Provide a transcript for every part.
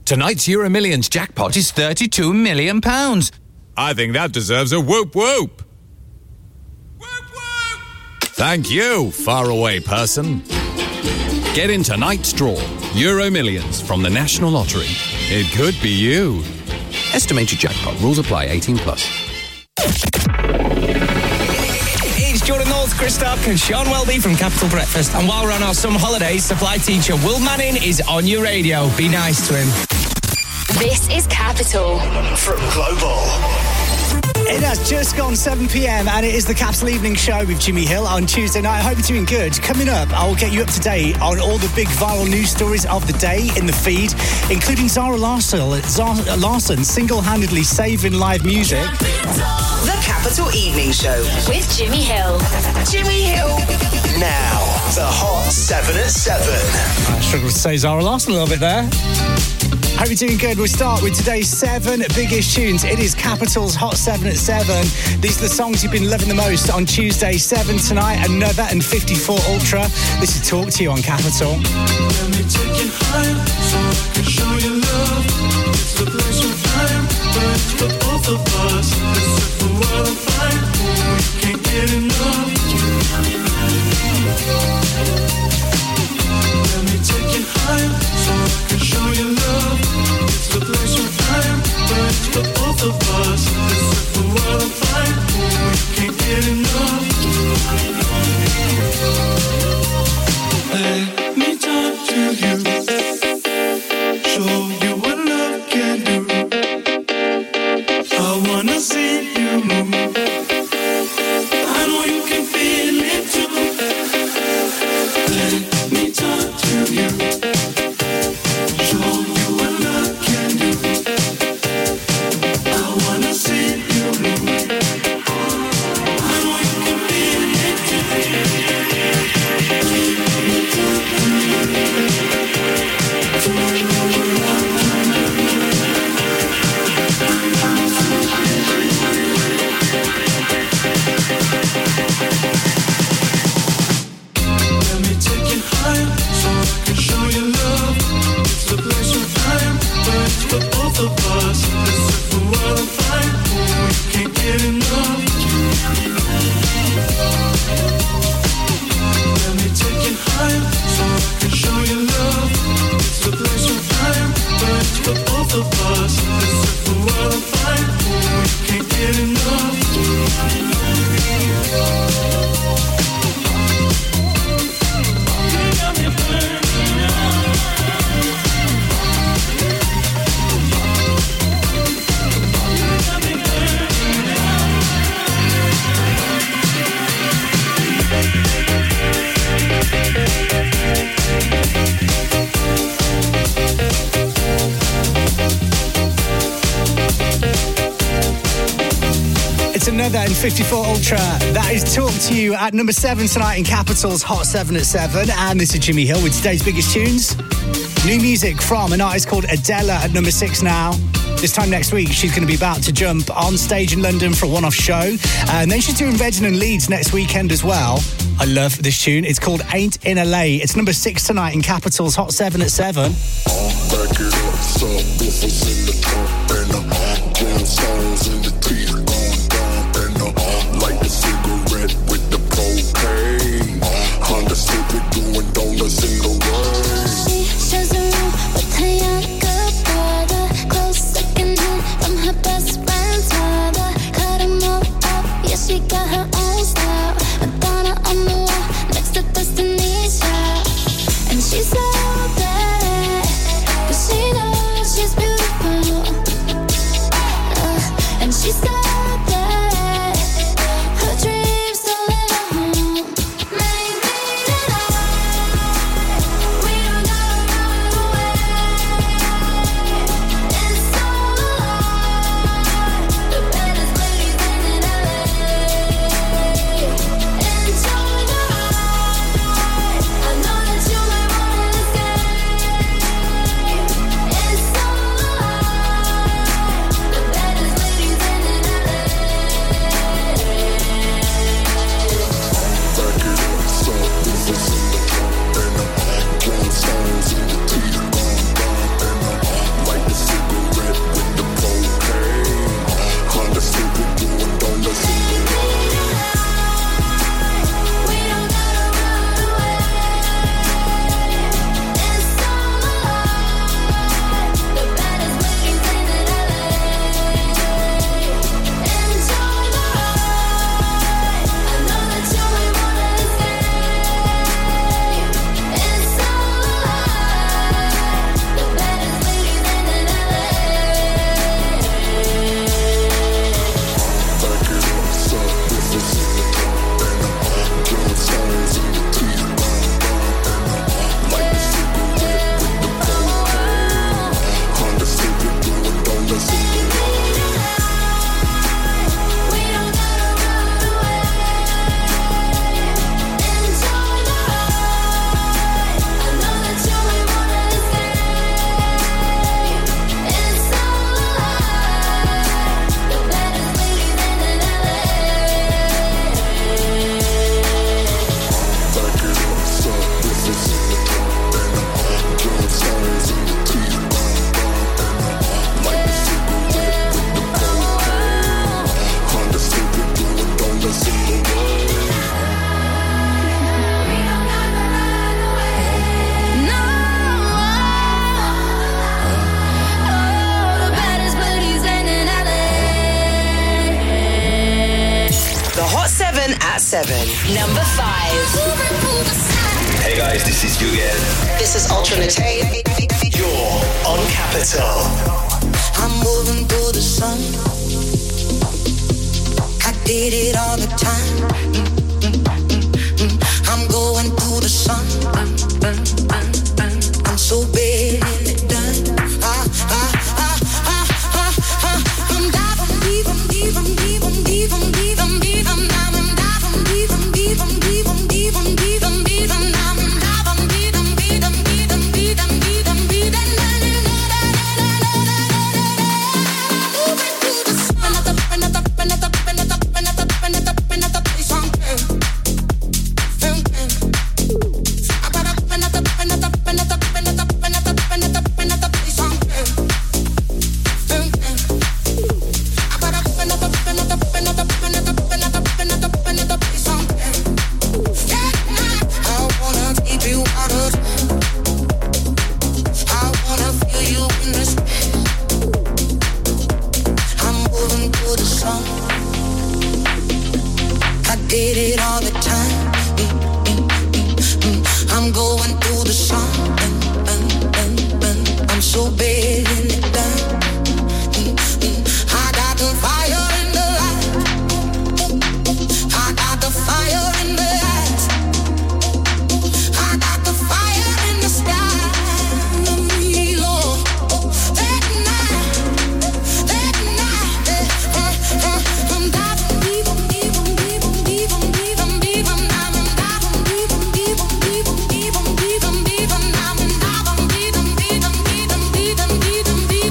Tonight's Euro Millions jackpot is £32 million. I think that deserves a whoop whoop. Whoop whoop! Thank you, faraway person. Get in tonight's draw. Euro Millions from the National Lottery. It could be you. Estimated jackpot. Rules apply. 18 plus. It's Jordan Knowles, Chris Stark and Sean Welby from Capital Breakfast. And while we're on our summer holidays, supply teacher Will Manning is on your radio. Be nice to him. This is Capital from Global. It has just gone 7 p.m. and it is the Capital Evening Show with Jimmy Hill on Tuesday night. I hope you're doing good. Coming up, I will get you up to date on all the big viral news stories of the day in the feed, including Zara Larsson single-handedly saving live music. The Capital Evening Show with Jimmy Hill. Jimmy Hill. Now, the Hot 7 at 7. I struggled to say Zara Larsson a little bit there. Hope you're doing good. We'll start with today's 7 biggest tunes. It is Capital's Hot 7 at 7. These are the songs you've been loving the most on Tuesday. 7 tonight, Another and 54 Ultra. This is Talk to You on Capital. Let me take you higher so I can show you love. It's the place of time, but it's for both of us. Let's set the world on fire. We can't get enough. Let me take you higher so I can show you love. It's the place of time, but it's for both of us. Let's set the world on fire. We can't get enough. Let me talk to you. Show you what love can do. I wanna see you move. I know you can feel it too. Let me talk to you. Show you what love can do. I wanna see you move. I know you can feel it too. Let me take you higher so I can show you love. It's the place of time, but it's for both of us. Let's set the world on fire. We can't get enough. Let me take you higher so I can show you love. It's the place of time, but it's for both of us. Let's set the world on fire. We can't get enough. It's Another and 54 Ultra. That is Talk to You at number 7 tonight in Capital's Hot 7 at 7. And this is Jimmy Hill with today's biggest tunes. New music from an artist called Adela at number 6 now. This time next week, she's going to be about to jump on stage in London for a one-off show. And then she's doing Reading and Leeds next weekend as well. I love this tune. It's called Ain't in LA. It's number 6 tonight in Capital's Hot 7 at 7. Back it up, so this is in the top and gemstones in the teeth going down and like a cigarette with the propane. Honda Civic doing donuts in the rain. She shares a room with her younger brother, close secondhand from her best friend's mother. Cut him all up, yeah, she got her own style. Madonna on the wall next to Destiny's Child, and she's so bad, but she knows she's beautiful. And she's so bad. Number 5. Hey guys, this is Hugo. This is Ultra Nate. You're on Capital. I'm moving through the sun. I did it all the time. I'm going through the sun. I'm so bad and it done. I'm diving deep, I'm deep, I'm deep, I'm deep, I'm deep, I'm deep, I'm diving deep, I'm deep, I'm deep, I'm deep, I'm deep, I'm deep, I'm diving deep, I'm deep, I'm deep, I'm deep, I'm deep, I'm deep, did it all the time. I'm going through the sun. I'm so bad in it done. I got the fire in the light. I got the fire in the eyes. I got the fire in the sky. Lord, that night, I'm diving deep, I'm deep, I'm deep, I'm deep, I'm deep, I'm deep, I'm diving deep, I'm deep, I'm deep, I'm deep, I'm deep, I'm deep, I'm diving deep, I'm deep, I'm deep, I'm deep, I'm deep, I'm deep,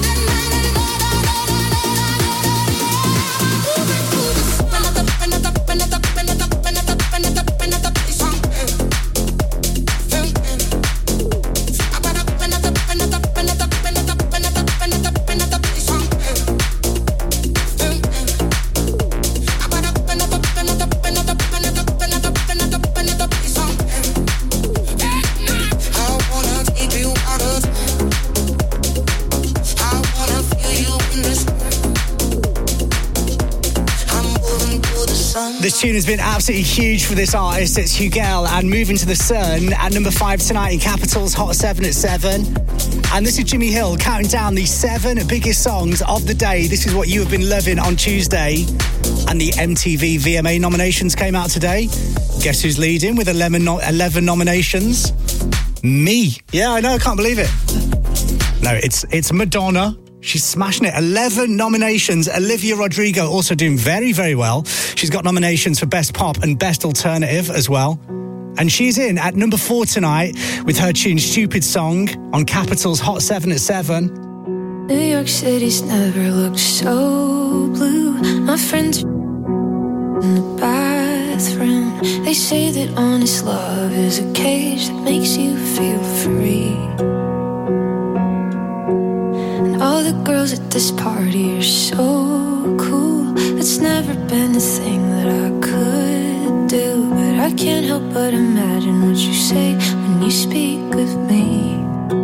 This tune has been absolutely huge for this artist. It's Hugel and Moving to the Sun at number 5 tonight in Capital's Hot 7 at 7. And this is Jimmy Hill counting down the 7 biggest songs of the day. This is what you have been loving on Tuesday. And the MTV VMA nominations came out today. Guess who's leading with 11 nominations? Me. Yeah, I know, I can't believe it. No, it's Madonna. She's smashing it. 11 nominations. Olivia Rodrigo also doing very, very well. She's got nominations for Best Pop and Best Alternative as well. And she's in at number 4 tonight with her tune Stupid Song on Capital's Hot 7 at 7. New York City's never looked so blue. My friends in the bathroom. They say that honest love is a cage that makes you feel free. All the girls at this party are so cool. It's never been a thing that I could do, but I can't help but imagine what you say when you speak of me.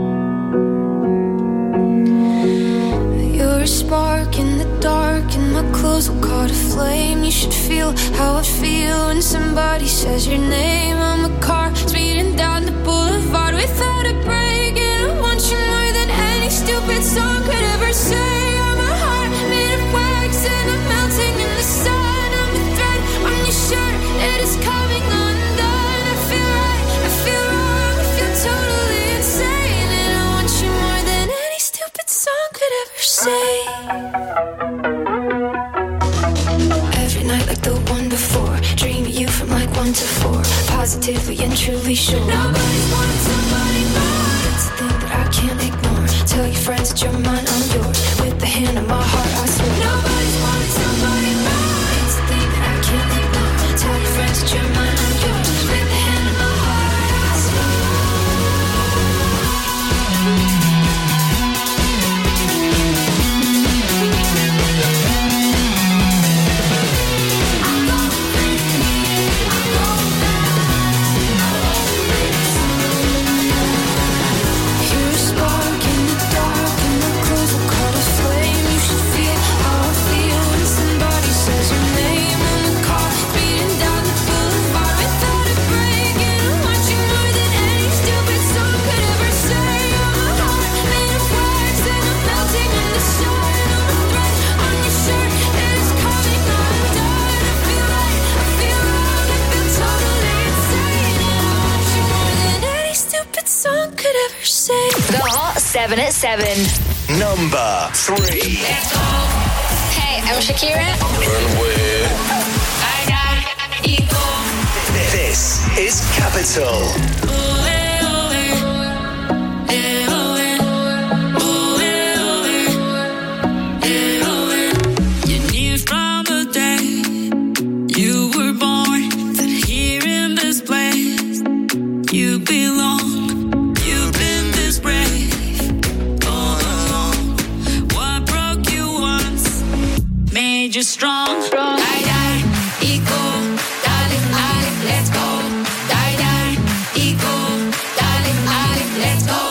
You're a spark in the dark, and my clothes will caught a flame. You should feel how I feel when somebody says your name. I'm a car speeding down the boulevard without a break, and I want you more than any stupid song could ever say. I'm a heart made of wax, and I'm melting in the sun. I'm a thread on your shirt, it is coming undone. I feel right, I feel wrong, I feel totally insane, and I want you more than any stupid song could ever say. Every night like the one before, dream of you from like 1 to 4, positively and truly sure. Nobody's wanting somebody more. It's a thing that I can't ignore. Tell your friends that you're mine, I'm yours. With the hand on my heart, I swear. Nobody's wanting somebody more. It's a thing that I can't ignore. Tell your friends that you're mine, I'm yours. With the hand on my heart, I swear. 7 at 7. Number 3. Let's go. Hey, I'm Shakira. This is Capital. You're strong. Die, die, eco, darling, Ali, let's go. Die, die, eco, darling, Ali, let's go.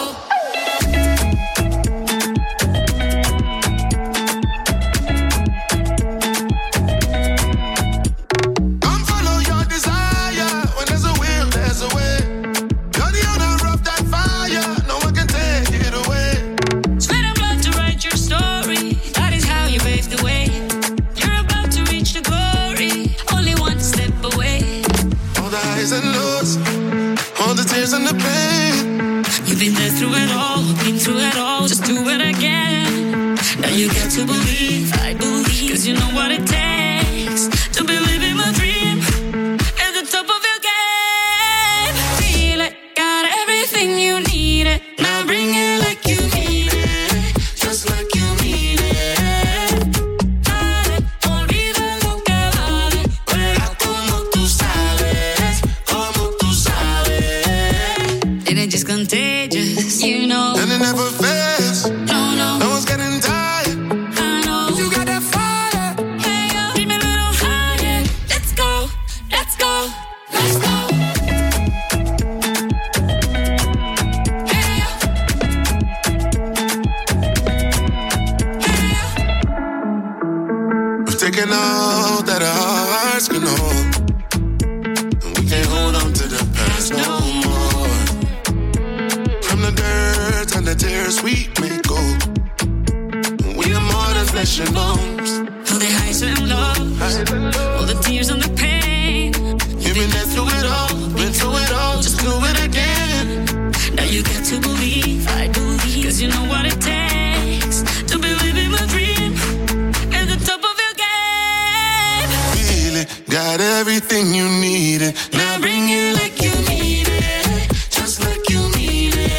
Come follow your desire. When there's a will, there's a way. You're the owner of that fire. No one can take it away. Sweat and blood to write your story. That is how you pave the way. And lows, all the tears and the pain. You've been there through it all, been through it all. Just do it again. Now you got to believe, I believe, 'cause you know what it takes to believe in my dream. At the top of your game, feel it, got everything you need it. Now bring it like you mean it, just like you mean it. Dale, olvida lo que vale, juega como tú sabes. Just contagious, you know. And it never fails. No, no. No one's getting tired. I know. You got that fire. Hey, yo. Give me a little higher. Let's go. Let's go. Let's go. Hey, yo. Hey, yo. We've taken all that our hearts can hold. And we can't hold on to the past no more. The dirt and the tears we make gold. We are more than flesh and bones. All the highs and lows, all the tears and the pain. You've been there through it all, been through it all. Just do it again. Now you got to believe, I believe, 'cause you know what it takes to believe in my dream. At the top of your game, feel it, got everything you needed. Now bring it like you need it, just like you mean it.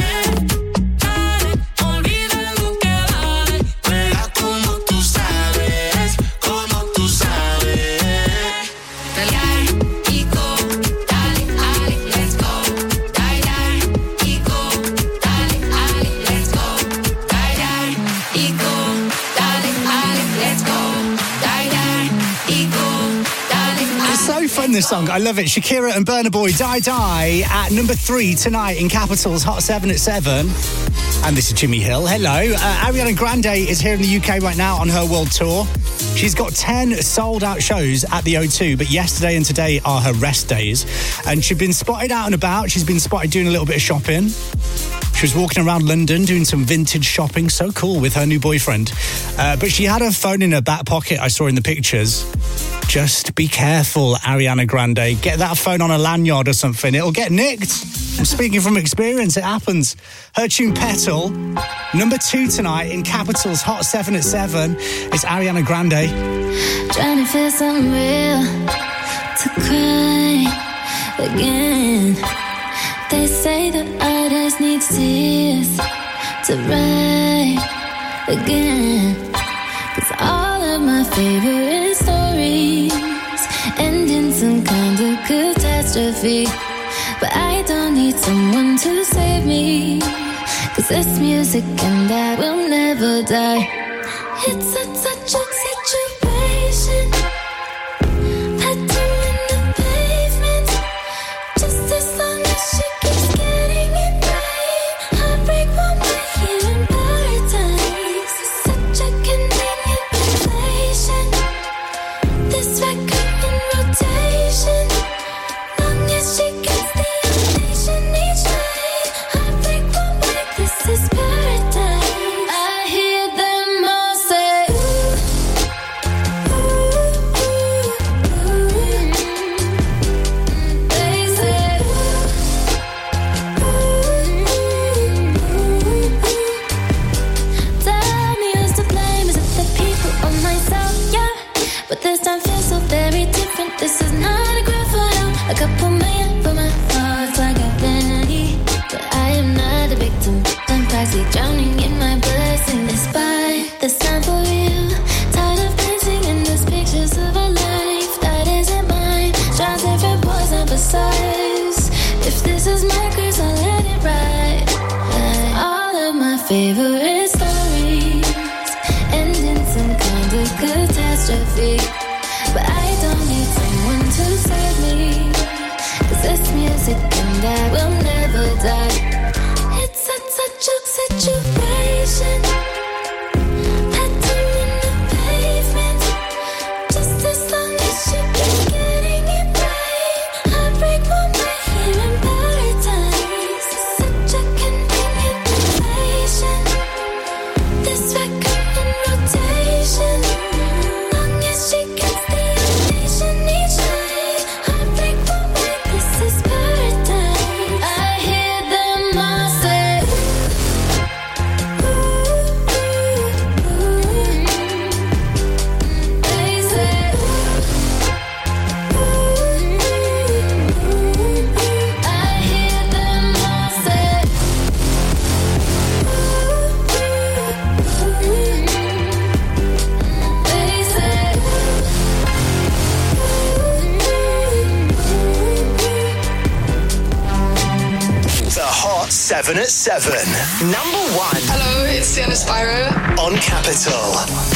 This song, I love it. Shakira and Burna Boy, Die Die, at number 3 tonight in Capital's Hot 7 at 7. And this is Jimmy Hill. Hello. Ariana Grande is here in the UK right now on her world tour. She's got 10 sold-out shows at the O2, but yesterday and today are her rest days. And she's been spotted out and about. She's been spotted doing a little bit of shopping. She was walking around London doing some vintage shopping. So cool with her new boyfriend. But she had her phone in her back pocket, I saw in the pictures. Just be careful, Ariana Grande. Get that phone on a lanyard or something. It'll get nicked. I'm speaking from experience. It happens. Her tune Petal, number 2 tonight in Capital's Hot 7 at 7. It's Ariana Grande. Trying to feel something real to cry again. They say that artists need tears to write again. 'Cause all of my favorite stories end in some kind of catastrophe. But I don't need someone to save me. 'Cause this music and I will never die. It's a touch of situation. Pedal in the pavement. Just as long as she keeps getting it right. Heartbreak won't make it in paradise. Such a convenient revelation. This record in rotation. Long as she gets the ovation each night. Heartbreak won't make this is paradise. I hear them all say, ooh. But this time feels so very different. This is not a grand photo. A couple million for my thoughts like a penny. But I am not a victim. I'm toxic, drowning in my blessing. Despite this time for you, tired of dancing in these pictures of a life that isn't mine. Trying different boys and besides. If this is my curse, I'll let it ride. All of my favorite stories end in some kind of catastrophe. But I don't need someone to save me. 'Cause this music and I will never die. It's such a situation. Pattern in the pavement. Just as long as you keep getting it right. I break one way here in paradise. Such a convenient relation. This record in rotation. Long as she gets the invitation each night. I break one way, this is paradise. I hear them all say, ooh, ooh, ooh. They say, ooh, ooh. I hear them all say, ooh, ooh. They say, The Hot 7 at 7. Number 1 Hello, it's Sienna Spyro. on Capital.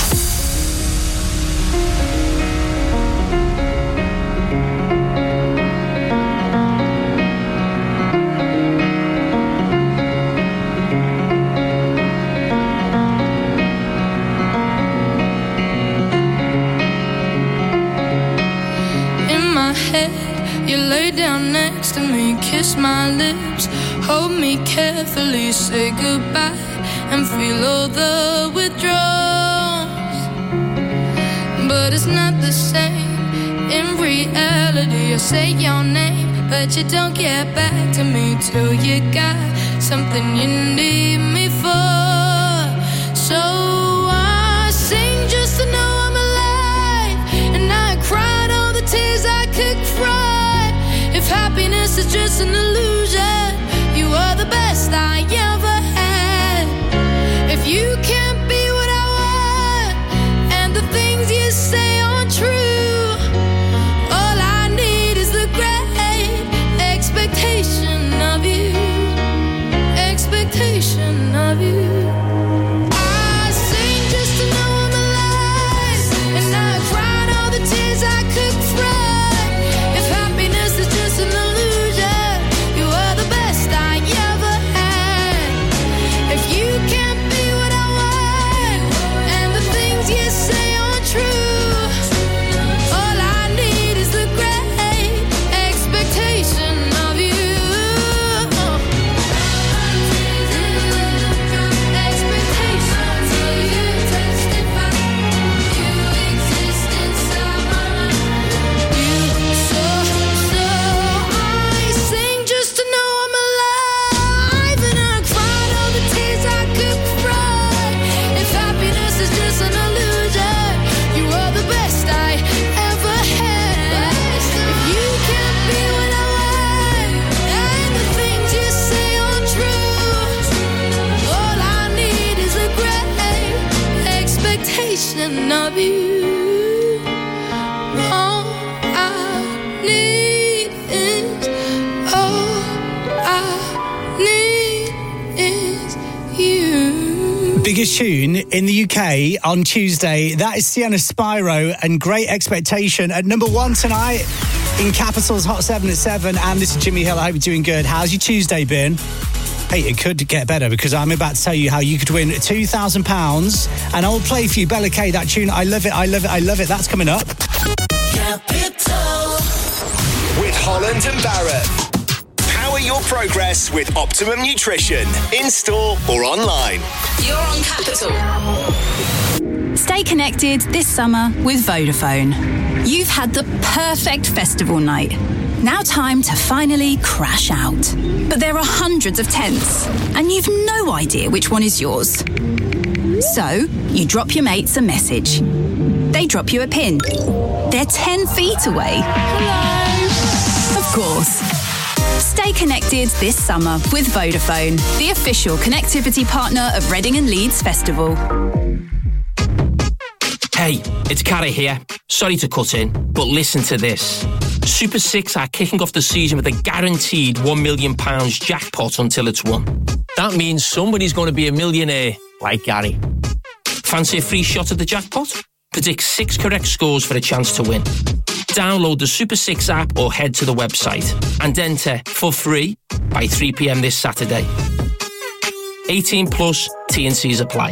In my head, you lay down next to me, kiss my lips, hold me carefully, say goodbye, and feel all the withdrawals. But it's not the same. In reality, I say your name, but you don't get back to me till you got something you need me for. So I sing just to know I'm alive, and I cried all the tears I could cry. If happiness is just an illusion, you are the best I ever had. If you can't be what I want, and the things you say aren't true, all I need is the great expectation of you. Expectation of you. I sing just to know I'm alive, and I cried all the tears I could cry. If happiness is just an illusion, you are the best I ever had. If you can't be what I want, and the things you say aren't true, all I need is the great expectation of you. Expectations of you testify you exist inside my mind. So I sing just to know I'm alive, and I cried all the tears I could cry. If happiness is just an illusion, you are the best I ever had. If you can't be what I want, and the things you say aren't true, all I need is a great expectation of you. All I need is, all I need is you. Biggest tune in the UK on Tuesday. That is Sienna Spyro and Great Expectation at number 1 tonight in Capital's Hot 7 at 7. And this is Jimmy Hill. I hope you're doing good. How's your Tuesday been? Hey, it could get better because I'm about to tell you how you could win £2,000. And I'll play for you Bella K, that tune. I love it, I love it, I love it. That's coming up. Capital. With Holland and Barrett. Power your progress with Optimum Nutrition. In store or online. You're on Capital. Stay connected this summer with Vodafone. You've had the perfect festival night. Now time to finally crash out. But there are hundreds of tents, and you've no idea which one is yours. So, you drop your mates a message. They drop you a pin. They're 10 feet away. Hello. Of course. Stay connected this summer with Vodafone, the official connectivity partner of Reading and Leeds Festival. Hey, it's Carrie here. Sorry to cut in, but listen to this. Super 6 are kicking off the season with a guaranteed £1 million jackpot until it's won. That means somebody's going to be a millionaire, like Gary. Fancy a free shot at the jackpot? Predict 6 correct scores for a chance to win. Download the Super 6 app or head to the website and enter for free by 3 p.m. this Saturday. 18 plus, T&Cs apply.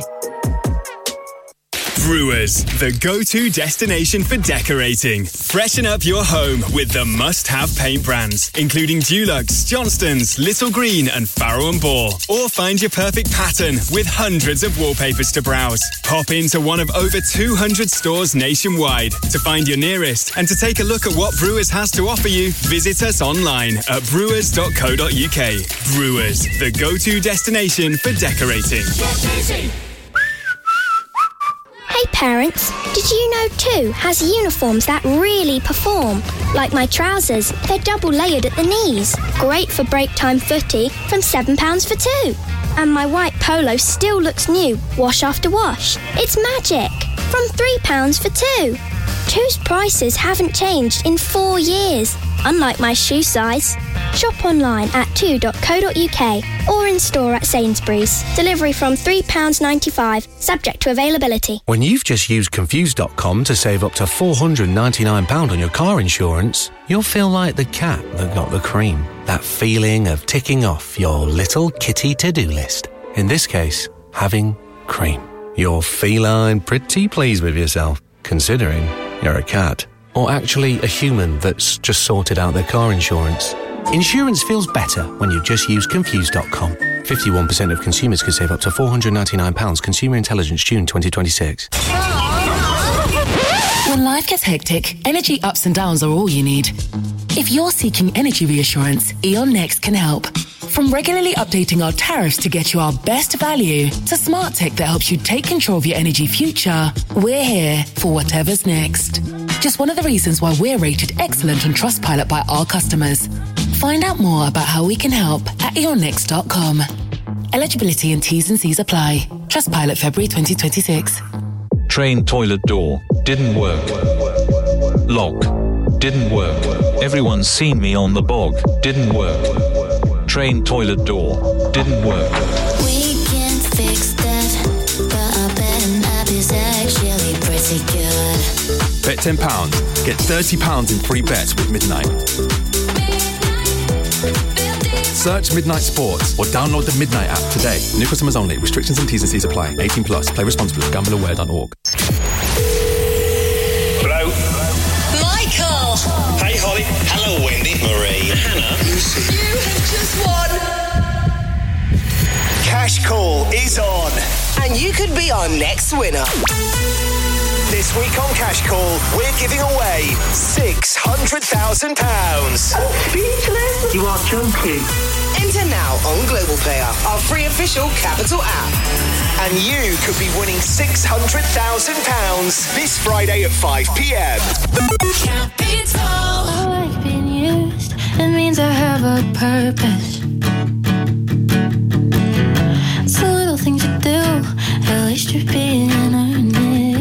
Brewers, the go-to destination for decorating. Freshen up your home with the must-have paint brands, including Dulux, Johnston's, Little Green and Farrow & Ball. Or find your perfect pattern with hundreds of wallpapers to browse. Pop into one of over 200 stores nationwide to find your nearest and to take a look at what Brewers has to offer you. Visit us online at brewers.co.uk. Brewers, the go-to destination for decorating. Hey parents, did you know 2 has uniforms that really perform? Like my trousers, they're double layered at the knees. Great for break time footy from £7 for 2. And my white polo still looks new, wash after wash. It's magic! From £3 for 2. 2's prices haven't changed in 4 years, unlike my shoe size. Shop online at 2.co.uk or in store at Sainsbury's. Delivery from £3.95, subject to availability. When you've just used Confused.com to save up to £499 on your car insurance, you'll feel like the cat that got the cream. That feeling of ticking off your little kitty to-do list. In this case, having cream. You're feline pretty pleased with yourself, considering you're a cat. Or actually a human that's just sorted out their car insurance. Insurance feels better when you just use Confused.com. 51% of consumers could save up to £499. Consumer Intelligence, June 2026. When life gets hectic, energy ups and downs are all you need. If you're seeking energy reassurance, E.ON Next can help. From regularly updating our tariffs to get you our best value, to smart tech that helps you take control of your energy future, we're here for whatever's next. Just one of the reasons why we're rated excellent on Trustpilot by our customers. Find out more about how we can help at eonnext.com. Eligibility and T's and C's apply. Trustpilot February 2026. Train toilet door. Didn't work. Lock. Didn't work. Everyone's seen me on the bog. Didn't work. Train toilet door. Didn't work. We can fix that, but I bet an app is actually pretty good. Bet £10. Get £30 in free bets with Midnight. Search Midnight Sports or download the Midnight app today. New customers only. Restrictions and T's and C's apply. 18 plus. Play responsibly. GambleAware.org. Hello. Michael. Hey, Holly. Hello, Wendy. Marie. Hannah. Lucy. You have just won. Cash Call is on. And you could be our next winner. This week on Cash Call, we're giving away £600,000. Speechless. You are joking. Enter now on Global Player, our free official Capital app. And you could be winning £600,000 this Friday at 5 p.m. Capital. I like being used. It means I have a purpose. It's the little things you do. At least you're being earnest.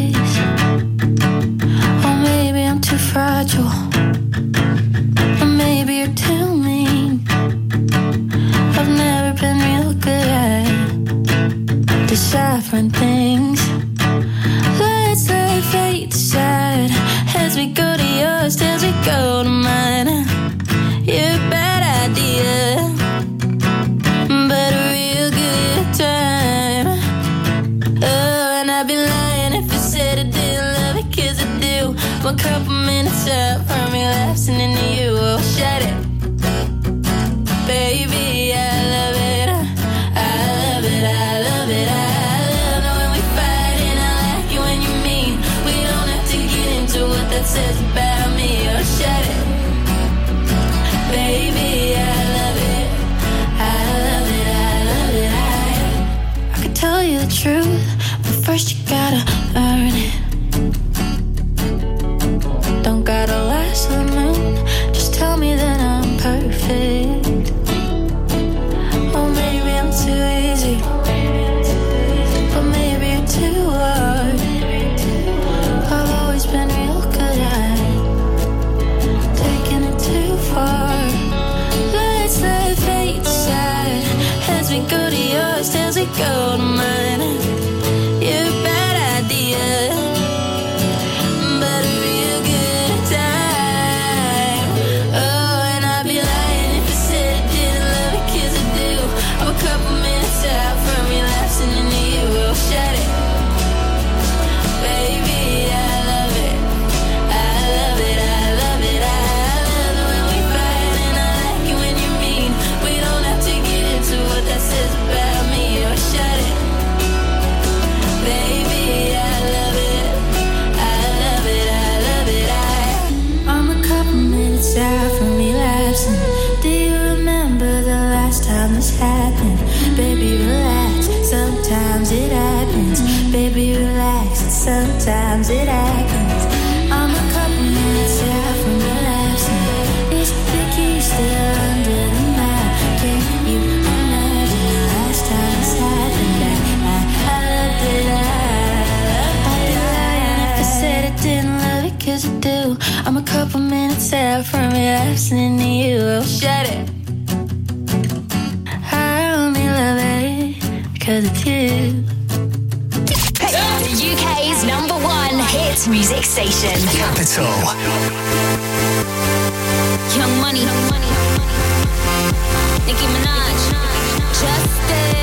Or maybe I'm too fragile. Or maybe you're too mean. I've never been real good at deciphering things. Let's let fate decide as we go to yours, as we go to mine. You're a bad idea, but a real good time. Oh, and I'd be lying if I said I didn't love it, 'cause I do. One couple minutes up from relapsing into you. Oh, shut it, baby, I love it. I love it, I love it, I love it when we fight, and I like it when you mean. We don't have to get into what that says about me. Oh, shut it, baby, I love it. I love it, I love it, I could tell you the truth, but first you gotta earn it. sometimes it happens. I'm a couple minutes out from relapsing. Is the key still under the mat? Can you imagine the last time this happened? I loved it, I'd be lying if I said I didn't love it, 'cause I do. I'm a couple minutes out from relapsing into you. Oh, shut it. I only love it 'cause it's you. The UK's #1 hit music station. Capital. Young Money. Nicki Minaj. Justin.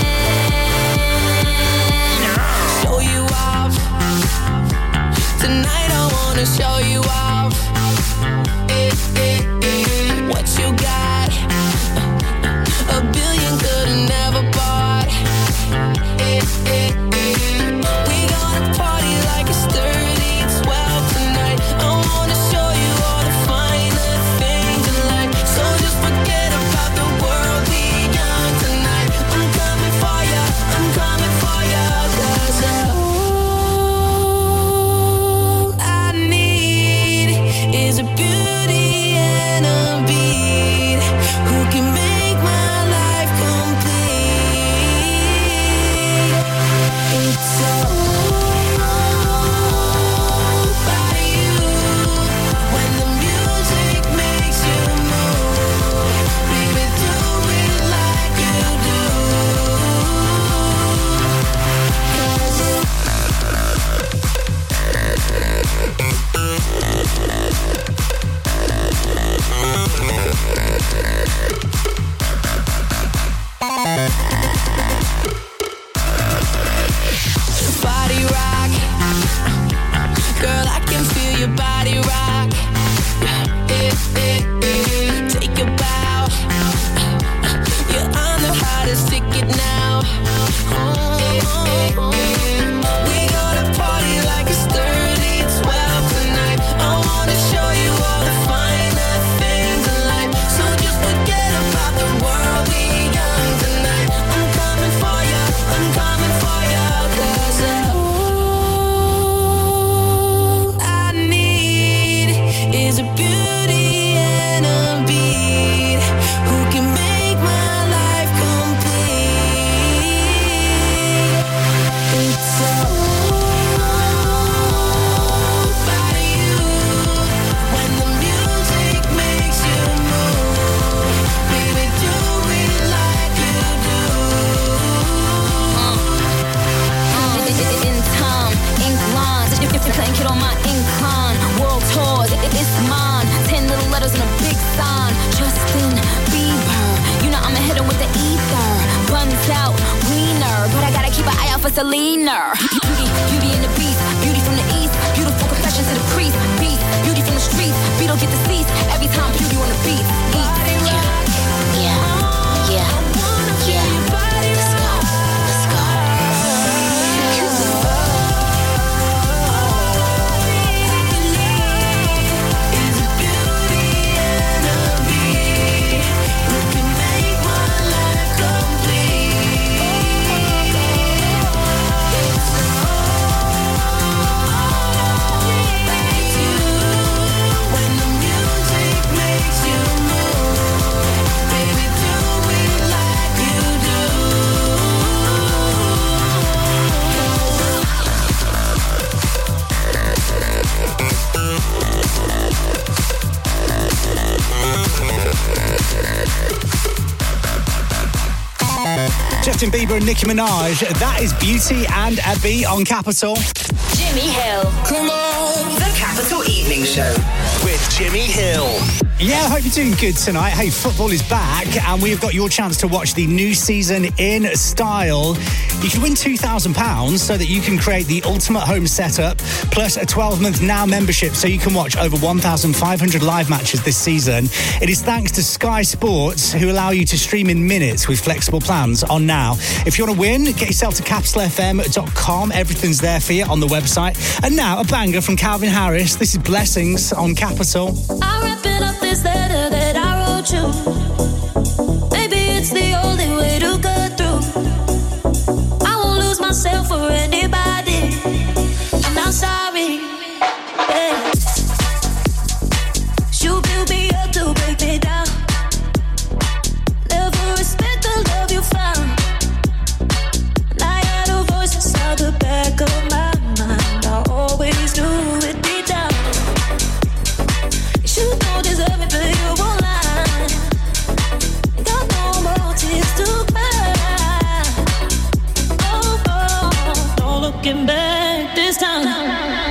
Show you off. Tonight I wanna show you off. What you got? A billion could've never bought. We gonna party like it's 30-12 tonight. I wanna show you all the finer things in life. So just forget about the world beyond tonight. I'm coming for ya, I'm coming for ya. 'Cause all I need is a beauty and a beat who can make my life complete. It's all about you. When the music makes you move, baby, do it like you do. 'Cause body rock, girl, I can feel your body rock. Take a bow. You're on the hottest ticket now. We gonna party like it's 30-12 tonight. I wanna show you all the finer things in life. So just forget about the world beyond tonight. I'm coming for ya, I'm coming for ya. 'Cause all I need is a beauty and a beat who can make my life complete. It's all about you. When the music makes you move, baby, do it like you do. In time, ink lines. If you're playing kid on my incline, world tours, it's mine. 10 little letters and a big sign. Justin Bieber, you know I'ma hit him with the ether. Buns out, wiener, but I gotta keep an eye out for Selena. Beauty in the beast, beauty from the east, beautiful confessions to the priest. Beast, beauty from the streets, Beetle get the seats. Every time beauty on the beat. Yeah. Justin Bieber and Nicki Minaj. That is Beauty and a Beat on Capital. Jimmy Hill. Come on. The Capital Evening Show with Jimmy Hill. Yeah, I hope you're doing good tonight. Hey, football is back, and we've got your chance to watch the new season in style. You can win £2,000 so that you can create the ultimate home setup, plus a 12-month Now membership so you can watch over 1,500 live matches this season. It is thanks to Sky Sports, who allow you to stream in minutes with flexible plans on Now. If you want to win, get yourself to capitalfm.com. Everything's there for you on the website. And now, a banger from Calvin Harris. This is Blessings on Capital. I'm wrapping up this letter that I wrote you. Maybe it's the only way to go through. I won't lose myself for anybody. looking back this time.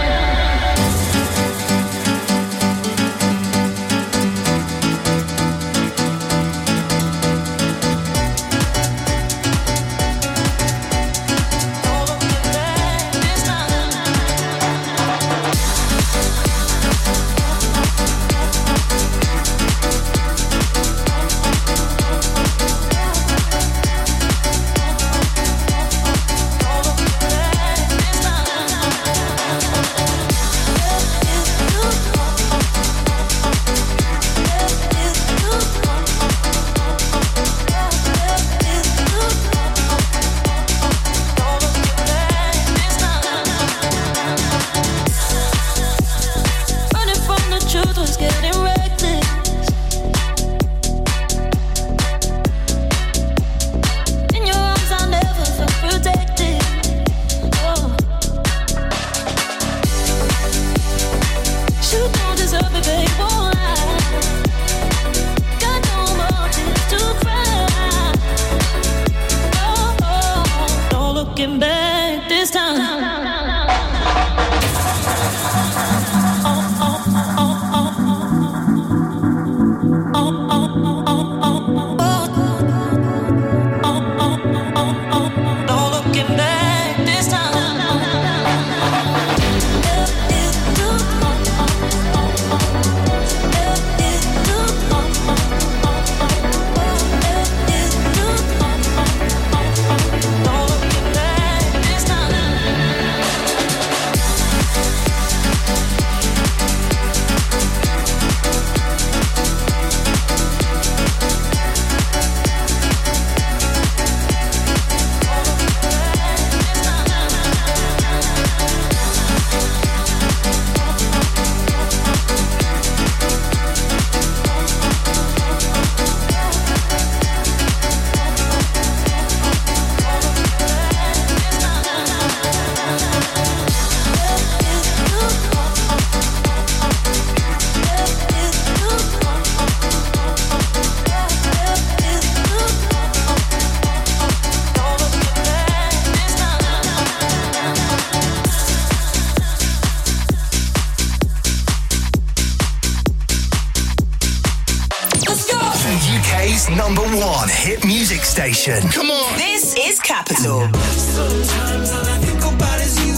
#1 hit music station. Come on. This is Capital. Sometimes all I think about is you.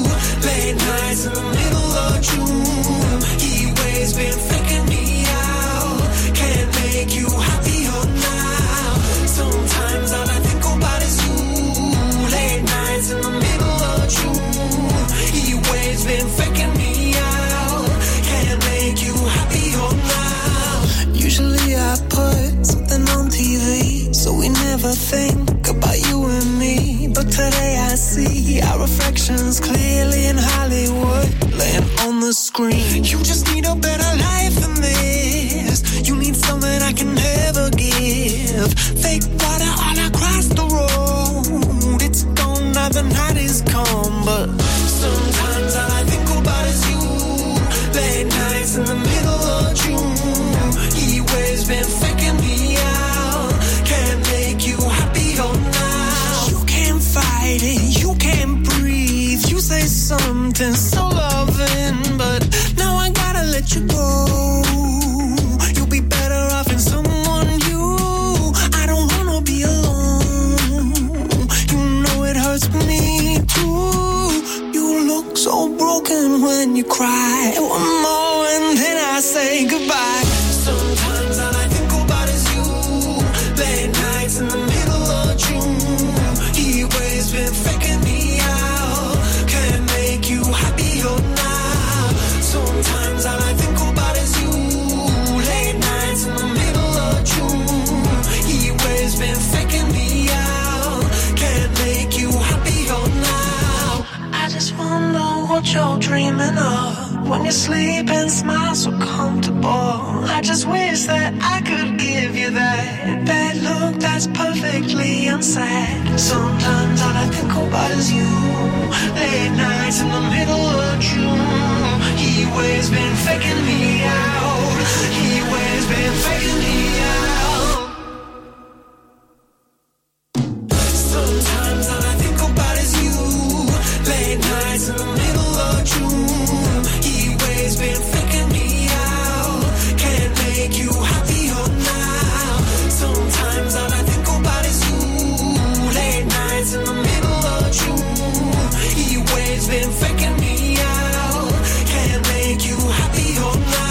Late nights in the middle of June. He always been faking me out. Can't make you happier now. Sometimes all I think about is you. Late nights in the middle of June. He always been faking me out. Can't make you happier now. Usually I put something on TV, so we never think about you and me. But today I see our reflections clearly in Hollywood, laying on the screen. You just need a better life than this. You need something I can never give. Fake water all across the road. It's gone now, the night is come. But sometimes all I think about is you. Late nights in the middle of June. He always been faking me out. Can't make you happier now. You can't fight it, you can't breathe. You say something so loving, but now I gotta let you go. You'll be better off in someone new. I don't wanna be alone. You know it hurts me too. You look so broken when you cry. One more and then I say goodbye. Sometimes all I think about is you. Late nights in the middle of June. He always been faking me out. Can't make you happier now. Sometimes all I think about is you. Late nights in the middle of June. He always been faking me out. Can't make you happier now. I just wonder what you're dreaming of. When you sleep and smile so comfortable. I just wish that I could give you that look that's perfectly unsaid. Sometimes all I think about is you. Late nights in the middle of June. He always been faking me out. He always been faking me out. Sometimes all I think about is you. Late nights in the middle of June. He waves been faking me out. Can't make you happier now. Sometimes all I think about is you. Late nights in the middle of June. He waves been faking me out. Can't make you happier now.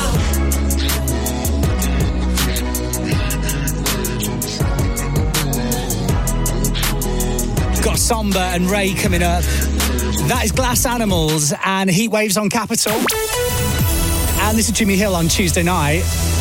Got Somber and Ray coming up. That is Glass Animals and Heat Waves on Capital. And this is Jimmy Hill on Tuesday night.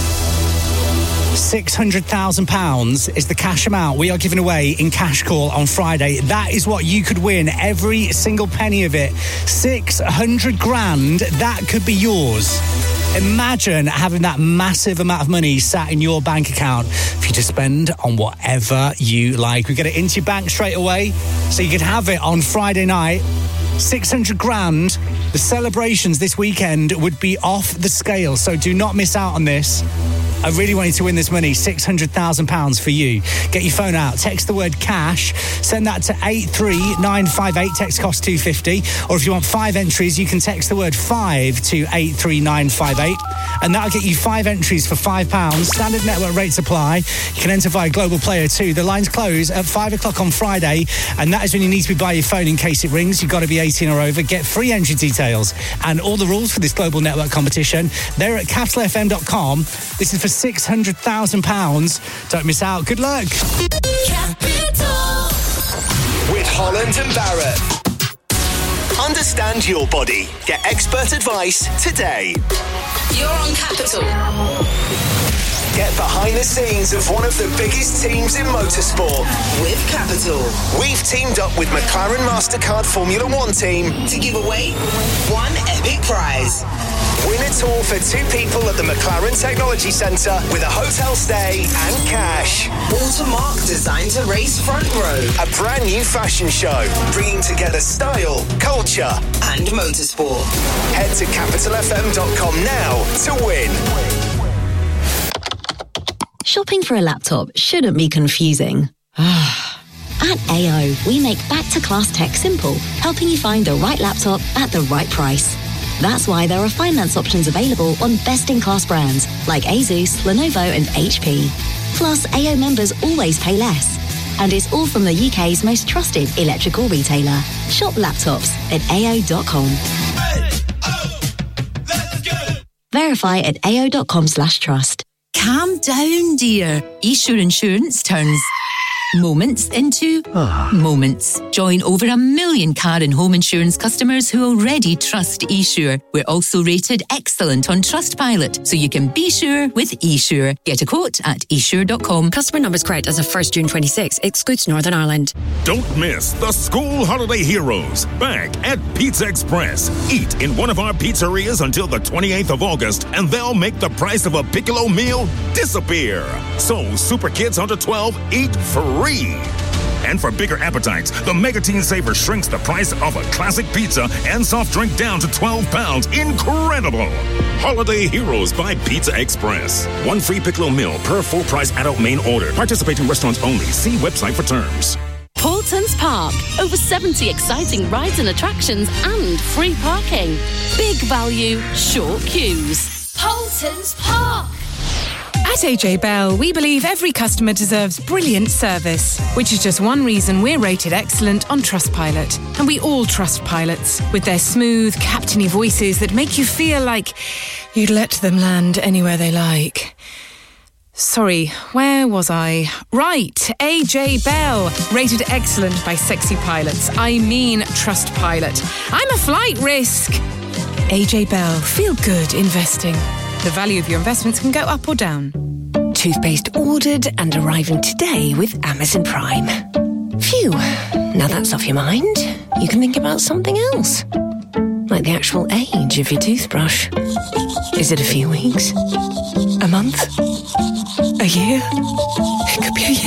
£600,000 is the cash amount we are giving away in Cash Call on Friday. That is what you could win, every single penny of it. 600 grand, that could be yours. Imagine having that massive amount of money sat in your bank account for you to spend on whatever you like. We get it into your bank straight away, so you can have it on Friday night. 600 grand. The celebrations this weekend would be off the scale, so do not miss out on this. I really want you to win this money, £600,000 for you. Get your phone out, text the word cash, send that to 83958, text cost £2.50. Or if you want 5 entries, you can text the word 5 to 83958. And that'll get you 5 entries for £5. Standard network rates apply. You can enter via Global Player 2. The lines close at 5 o'clock on Friday, and that is when you need to be by your phone in case it rings. You've got to be 18 or over. Get free entry details and all the rules for this global network competition. They're at capitalfm.com. This is for £600,000. Don't miss out. Good luck. Capital. With Holland and Barrett. Understand your body. Get expert advice today. You're on Capital. Get behind the scenes of one of the biggest teams in motorsport. With Capital. We've teamed up with McLaren MasterCard Formula One team to give away one epic prize. Win a tour for 2 people at the McLaren Technology Centre with a hotel stay and cash. Automark designed to race front row. A brand new fashion show bringing together style, culture and motorsport. Head to capitalfm.com now to win. Shopping for a laptop shouldn't be confusing. At AO, we make back-to-class tech simple, helping you find the right laptop at the right price. That's why there are finance options available on best-in-class brands like Asus, Lenovo and HP. Plus, AO members always pay less. And it's all from the UK's most trusted electrical retailer. Shop laptops at ao.com. Verify at ao.com/trust. Calm down, dear. eSure Insurance turns moments into moments. Join over 1 million car and home insurance customers who already trust eSure. We're also rated excellent on Trustpilot, so you can be sure with eSure. Get a quote at esure.com. Customer numbers correct as of 1st June 26. Excludes Northern Ireland. Don't miss the School Holiday Heroes back at Pizza Express. Eat in one of our pizzerias until the 28th of August, and they'll make the price of a Piccolo meal disappear. So super kids under 12 eat free. And for bigger appetites, the Mega Teen Saver shrinks the price of a classic pizza and soft drink down to £12. Incredible! Holiday Heroes by Pizza Express. 1 free Piccolo meal per full price adult main order. Participating restaurants only. See website for terms. Paultons Park. Over 70 exciting rides and attractions and free parking. Big value, short queues. Paultons Park. At AJ Bell, we believe every customer deserves brilliant service, which is just one reason we're rated excellent on Trustpilot. And we all trust pilots, with their smooth, captainy voices that make you feel like you'd let them land anywhere they like. Sorry, where was I? Right, AJ Bell, rated excellent by sexy pilots. I mean Trustpilot. I'm a flight risk. AJ Bell, feel good investing. The value of your investments can go up or down. Toothpaste ordered and arriving today with Amazon Prime. Phew, now that's off your mind, you can think about something else. Like the actual age of your toothbrush. Is it a few weeks? A month? A year? It could be a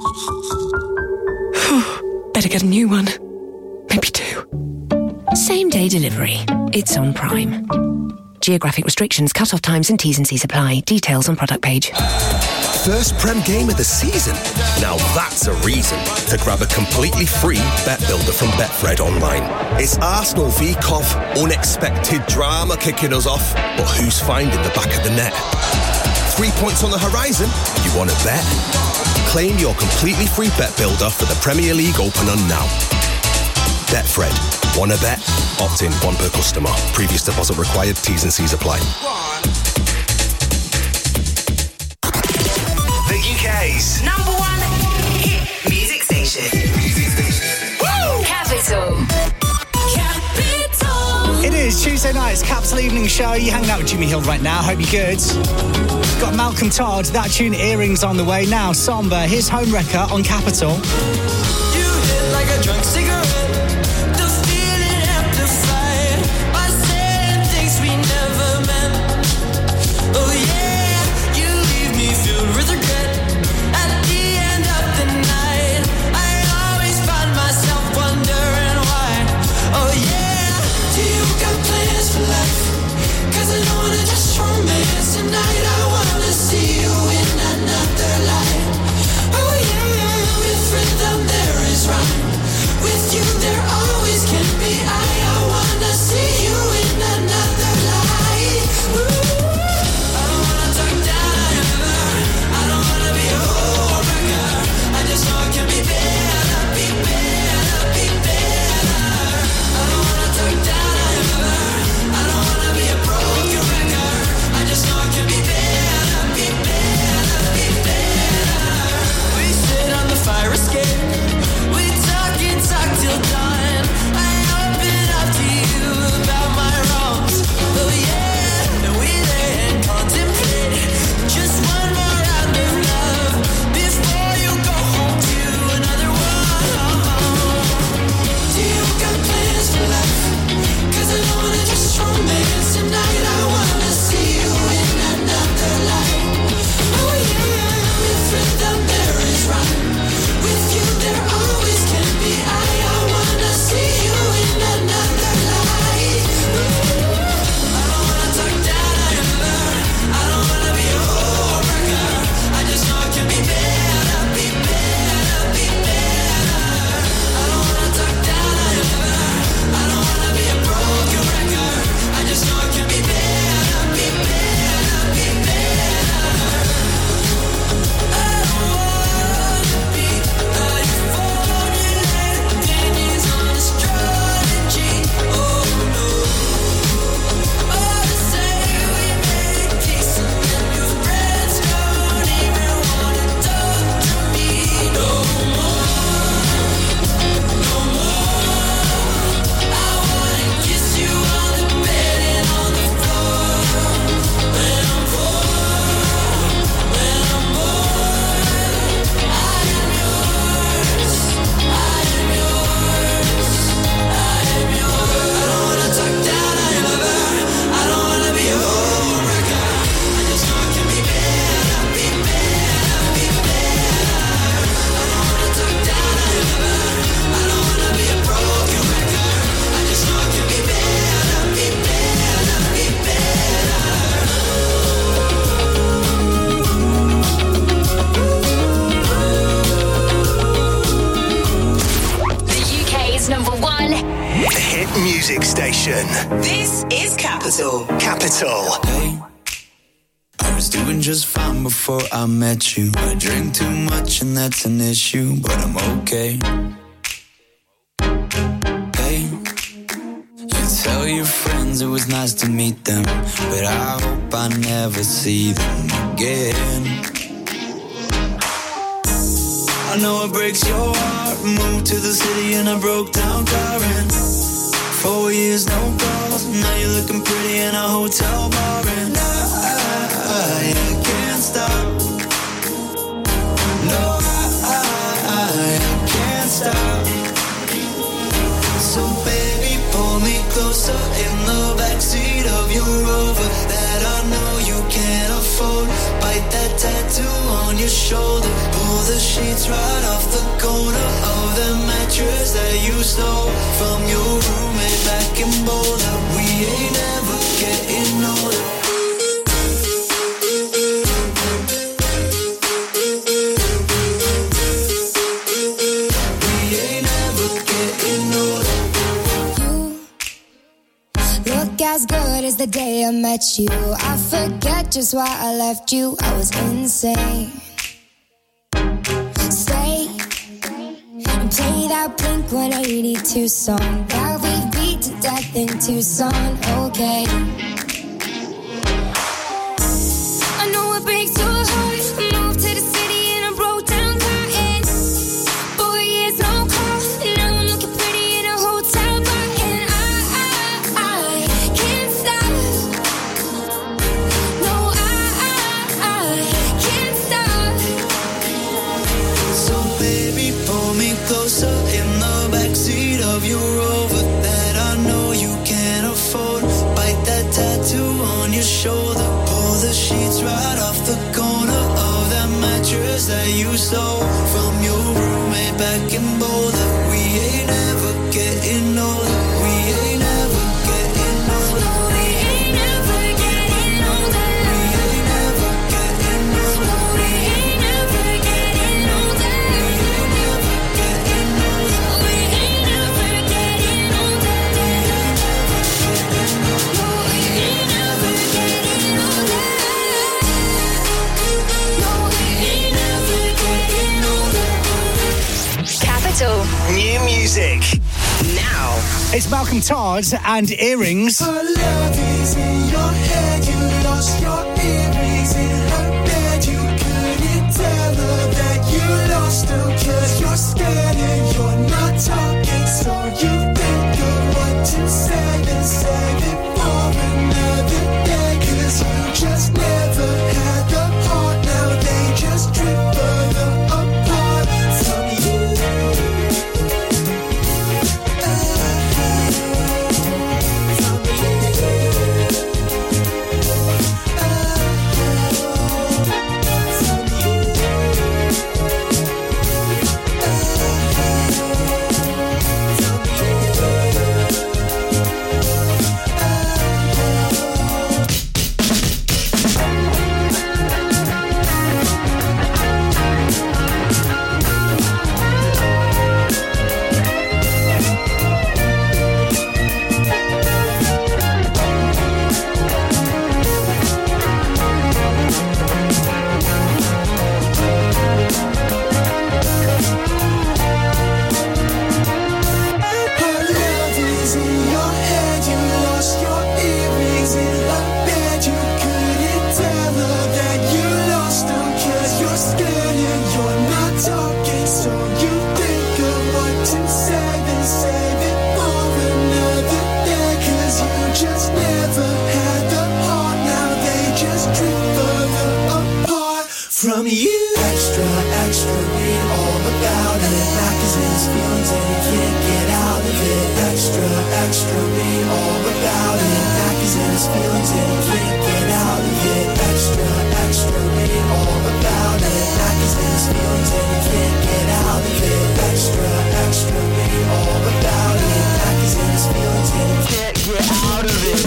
year. Better get a new one. Maybe 2. Same day delivery. It's on Prime. Geographic restrictions, cut-off times and T's and C's apply. Details on product page. first Prem game of the season? Now that's a reason to grab a completely free bet builder from Betfred Online. It's Arsenal v Cov, unexpected drama kicking us off, but who's finding the back of the net? 3 points on the horizon? You want to bet? Claim your completely free bet builder for the Premier League opener now. Betfred. Wanna bet? Opt in, one per customer. Previous deposit required. T's and C's apply. The UK's #1 hit music station. Woo! Capital. It is Tuesday night's Capital Evening Show. You're hanging out with Jimmy Hill right now. Hope you're good. Got Malcolm Todd, that tune Earrings on the way. Now, Somber, his home wrecker on Capital. You hit like a drunk cigarette. The feeling amplified by saying things we never meant. Oh yeah, you leave me filled with regret. At the end of the night, I always find myself wondering why. Oh yeah, do you got plans for life? 'Cause I don't wanna just romance tonight. I wanna see you in another light. Oh yeah, with rhythm there is rhyme. With you there always can be I wanna see you in another light. Ooh. I don't wanna talk down, I don't wanna be a heartbreaker. I just know it can be better, be better, be better. I don't wanna talk down, I don't wanna be a broken record. I just know it can be better, be better, be better. We sit on the fire escape. We talk and talk till dawn. I open up to you about my wrongs. Oh yeah, and we lay and contemplate just one more round of love before you go home to another one. Do you got plans for life? 'Cause I don't wanna just romance tonight. I wanna see you in another light. Oh yeah, with rhythm there is rhyme. With you there always can be I wanna see you in another light. I don't wanna talk down, I don't wanna be a heartbreaker. I just know it can be better, be better, be better. I don't wanna talk down, I don't wanna be a broken record. I just know it can be better, be better, be better. I don't wanna be a formulated opinions on astrology. Oh no. Oh, to say we made peace and then your friends don't even wanna talk to me no more, no more. I wanna kiss you on the bed and on the floor. When I'm bored, when I'm bored, I am yours, I am yours, I am yours. I don't wanna talk down, I don't wanna be a heartbreaker. I just know it can be better, be better, be better. I don't wanna talk down, I don't wanna be a broken record. I just know it can be better, be better, be better. The UK's #1 hit music station. This is Capital. Capital. I was doing just fine before I met you. I drink too much and that's an issue, but I'm okay. Hey, you tell your friends it was nice to meet them, but I hope I never see them again. I know it breaks your heart. Moved to the city and I broke down crying. 4 years, no calls. Now you're looking pretty in a hotel bar, and I can't stop. No, I can't stop. So baby, pull me closer in the backseat of your Rover that I know you can't afford. Bite that tattoo on your shoulder. Pull the sheets right off the corner of the mattress that you stole from your roommate back in Boulder. We ain't ever getting older. Look as good as the day I met you. I forget just why I left you. I was insane. Stay and play that Blink 182 song that we beat to death in Tucson. Okay. I know it breaks your heart. Moved to the city and I broke down crying. 4 years, no call. Now I'm looking pretty in a hotel bar. And I can't stop. No, I can't stop. So baby, pull me closer in the backseat of your Rover that I know you can't afford. Bite that tattoo on your shoulder. Pull the sheets right off the corner of that mattress that you stole from your roommate back in Boulder. We ain't ever getting older. We ain't ever getting older. We ain't ever getting older. We ain't ever getting older. We ain't ever getting older. We ain't ever getting older. We ain't ever getting older. No, we ain't ever getting older. No, we ain't ever getting older. Capital. New music. Now. It's Malcolm Todd and Earrings. Her love is in your head. You lost your earrings in her bed. You couldn't tell her that you lost them 'cause you're scared and you're not talking. So you think of what to say and save it for another day. 'Cause you just never had the heart. Now they just drift further apart from you. Her love is in your head. You lost your earrings in her bed. You couldn't tell her that you lost them 'cause you're scared and you're not talking. So you think of what to say and save it for another day. 'Cause you just never had the heart. Now they just drift further apart from you. Extra, extra, read all about it. Magazines, feelings, and you can't get out of it. Extra, extra, read all about it. Magazines, feelings, and you can't get out of it. Extra, extra, read all about it. Magazines, feelings, and you can't get out of it. Extra, extra, read all about it. Magazines, feelings, and you can't get out of it.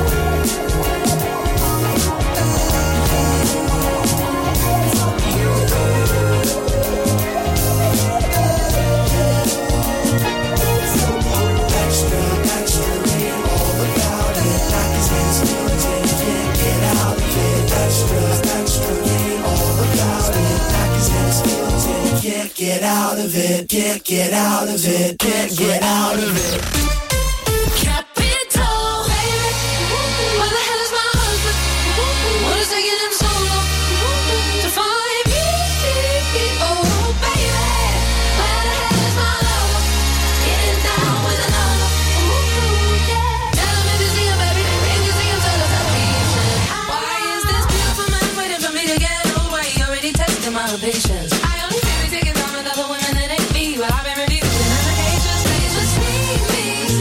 Extra, extra, read all about it. Magazines, feelings, and you can't get out of it. Extra, extra, read all about it. Magazines, feelings, and you can't get out of it. Can't get out of it. Can't get out of it. Capital. Where the hell is my husband? What is taking him so long to find me? Oh, baby. Where the hell is my lover? Getting down with another. Ooh, yeah. Tell him if you see him, baby. If you see him, tell us how he should. Why is this beautiful man waiting for me to get old? Why he already tested my patience? I only feel we taking time with other women that ain't me, but I've been reviewing applications. Please just need me,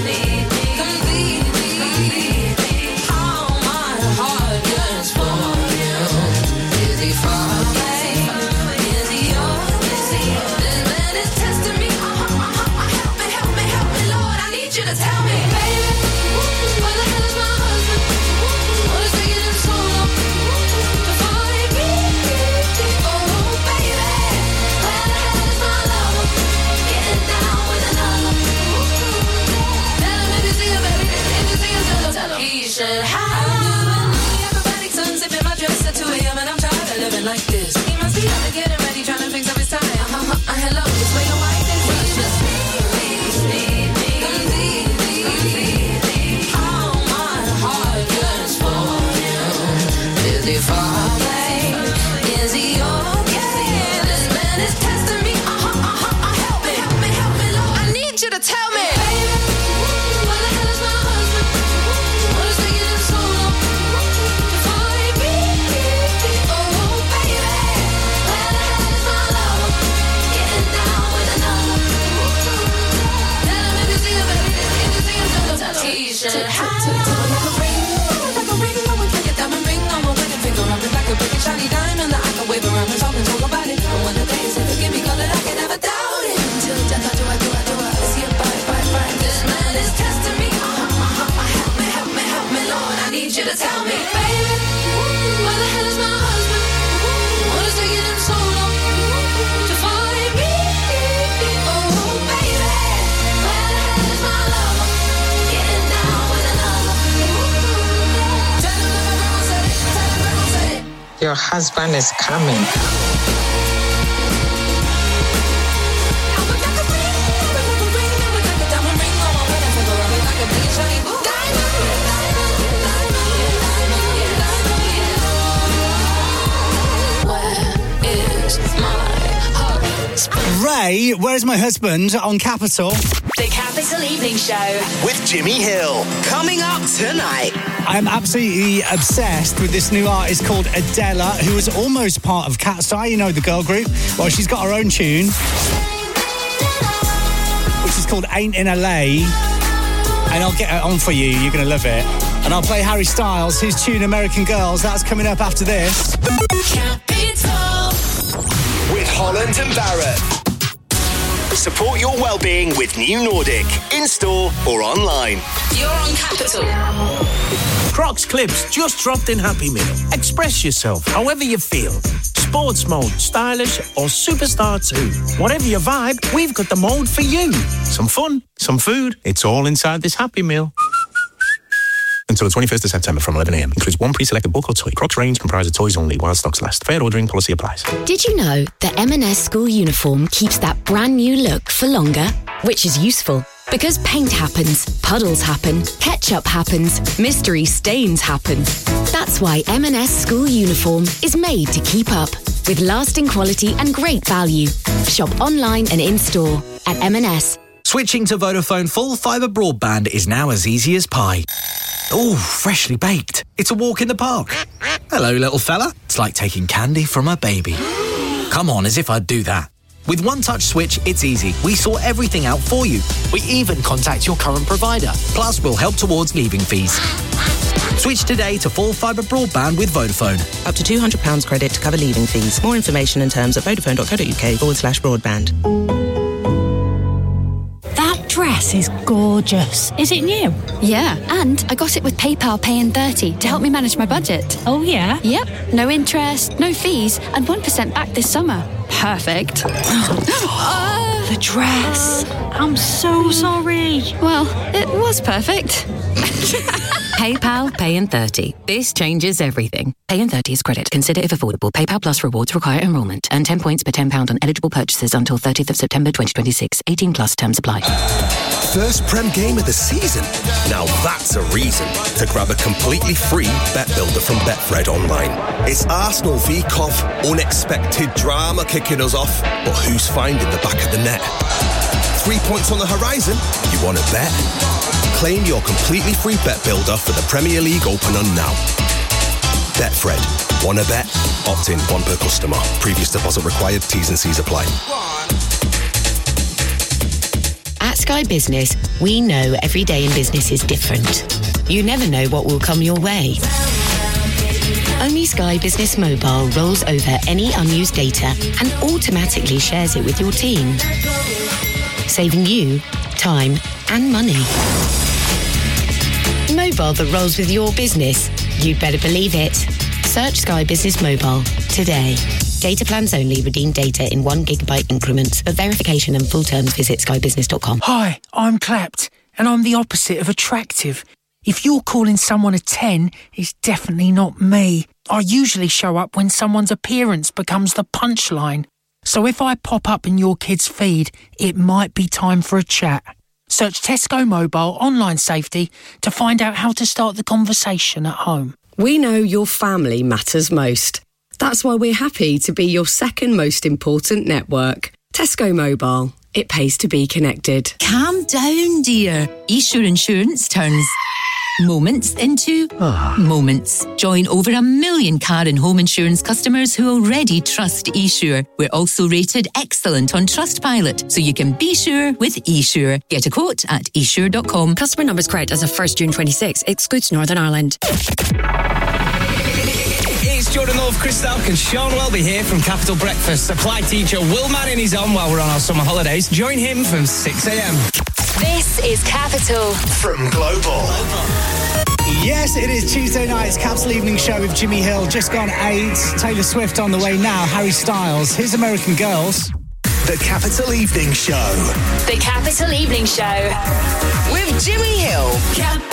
completely. How my heart yearns for you. Is he far away? Is he yours? This man is testing me. Help me, help me, help me, Lord. I need you to tell me, baby. Where the hell is my husband? What is taking him so long to find me? Oh, baby. Where the hell is my lover? Getting down with another. Tell him if you see him, baby. If you see him, tell him. should have. Like a ring, I would like a diamond ring on my wedding finger. I'll be like a big shiny diamond that I can wave around and talk about it. But when the days say forgive me, call it, I can never doubt it. Until death, I do. See it, bye. This man is testing me. Help me, Lord. I need you to tell me, baby, where the hell is my husband? What is taking him so long to find me? Oh, baby, where the hell is my lover? Getting down with another. Tell him that my grandma said it. Your husband is coming. Ray, Where's My Husband on Capital? The Capital Evening Show with Jimmy Hill. Coming up tonight. I am absolutely obsessed with this new artist called Adela, who was almost part of Catstar, you know, the girl group. Well, she's got her own tune, which is called Ain't in LA. And I'll get it on for you. You're going to love it. And I'll play Harry Styles, his tune American Girls. That's coming up after this. Capital. With Holland and Barrett. Support your well-being with New Nordic. In-store or online. You're on Capital. Crocs Clips just dropped in Happy Meal. Express yourself however you feel. Sports mode, stylish or superstar too. Whatever your vibe, we've got the mode for you. Some fun, some food. It's all inside this Happy Meal. Until the 21st of September from 11am. Includes one pre-selected book or toy. Crocs range comprised of toys only while stocks last. Fair ordering policy applies. Did you know the M&S school uniform keeps that brand new look for longer? Which is useful. Because paint happens, puddles happen, ketchup happens, mystery stains happen. That's why M&S school uniform is made to keep up. With lasting quality and great value. Shop online and in-store at M&S. Switching to Vodafone full fibre broadband is now as easy as pie. Ooh, freshly baked. It's a walk in the park. Hello, little fella. It's like taking candy from a baby. Come on, as if I'd do that. With One Touch Switch, it's easy. We sort everything out for you. We even contact your current provider. Plus, we'll help towards leaving fees. Switch today to full fibre broadband with Vodafone. Up to £200 credit to cover leaving fees. More information and terms at vodafone.co.uk/broadband. That dress is gorgeous. Is it new? Yeah, and I got it with PayPal Pay in 30 to help me manage my budget. Oh, yeah? Yep. No interest, no fees, and 1% back this summer. Perfect. The dress. I'm so sorry. Well, it was perfect. PayPal Pay in 30. This changes everything. Pay in 30 is credit. Consider if affordable. PayPal Plus rewards require enrolment. Earn 10 points per £10 on eligible purchases until 30th of September 2026. 18 plus terms apply. First Prem game of the season? Now that's a reason to grab a completely free bet builder from Betfred Online. It's Arsenal v Cov. Unexpected drama kicking us off, but who's finding the back of the net? 3 points on the horizon? You want to bet? Claim your completely free bet builder for the Premier League opener now. Betfred. Wanna bet? Opt in, one per customer. Previous deposit required. T's and C's apply. At Sky Business, we know every day in business is different. You never know what will come your way. Only Sky Business Mobile rolls over any unused data and automatically shares it with your team, saving you time and money. Mobile that rolls with your business. You'd better believe it. Search Sky Business Mobile today. Data plans only. Redeem data in 1 gigabyte increments. For verification and full terms, visit skybusiness.com. Hi, I'm clapped, and I'm the opposite of attractive. If you're calling someone a 10, it's definitely not me. I usually show up when someone's appearance becomes the punchline. So if I pop up in your kid's feed, it might be time for a chat. Search Tesco Mobile Online Safety to find out how to start the conversation at home. We know your family matters most. That's why we're happy to be your second most important network. Tesco Mobile. It pays to be connected. Calm down, dear. Esure Insurance turns moments into moments. Join over 1 million car and home insurance customers who already trust eSure. We're also rated excellent on Trustpilot, so you can be sure with eSure. Get a quote at esure.com. Customer numbers correct as of 1st June 26. Excludes Northern Ireland. It's Jordan Love, Chris Stark and Sean Welby here from Capital Breakfast. Supply teacher Will Manning is on while we're on our summer holidays. Join him from 6 a.m. This is Capital from Global. Yes, it is Tuesday night. It's Capital Evening Show with Jimmy Hill. Just gone 8. Taylor Swift on the way now. Harry Styles. Here's American Girls. The Capital Evening Show. The Capital Evening Show with Jimmy Hill.